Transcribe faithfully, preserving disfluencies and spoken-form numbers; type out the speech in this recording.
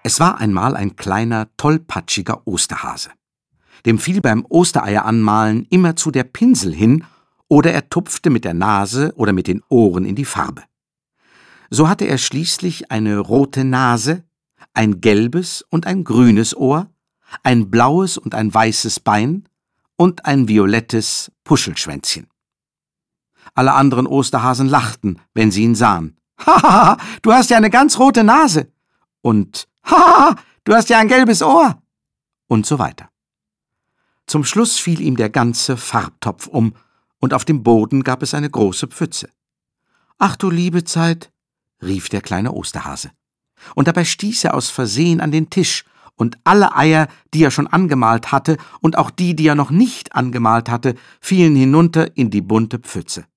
Es war einmal ein kleiner, tollpatschiger Osterhase. Dem fiel beim Ostereier anmalen immerzu der Pinsel hin, oder er tupfte mit der Nase oder mit den Ohren in die Farbe. So hatte er schließlich eine rote Nase, ein gelbes und ein grünes Ohr, ein blaues und ein weißes Bein und ein violettes Puschelschwänzchen. Alle anderen Osterhasen lachten, wenn sie ihn sahen. »Hahaha, du hast ja eine ganz rote Nase!« und »Hahaha, du hast ja ein gelbes Ohr!« und so weiter. Zum Schluss fiel ihm der ganze Farbtopf um, und auf dem Boden gab es eine große Pfütze. »Ach du liebe Zeit«, rief der kleine Osterhase. Und dabei stieß er aus Versehen an den Tisch, und alle Eier, die er schon angemalt hatte, und auch die, die er noch nicht angemalt hatte, fielen hinunter in die bunte Pfütze.